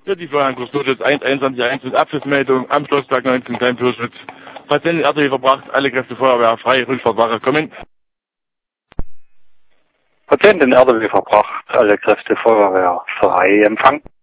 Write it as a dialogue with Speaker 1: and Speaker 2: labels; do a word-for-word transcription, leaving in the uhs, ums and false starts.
Speaker 1: Für die Florian-Kurs Durchschnitt eins einundzwanzig eins mit Abschlussmeldung am Schlossberg neunzehn Kleinfürschwitz. Patienten R T W verbracht, alle Kräfte Feuerwehr frei, Rückfahrtwache kommen.
Speaker 2: Patientin R D W verbracht, alle Kräfte Feuerwehr frei, Empfang.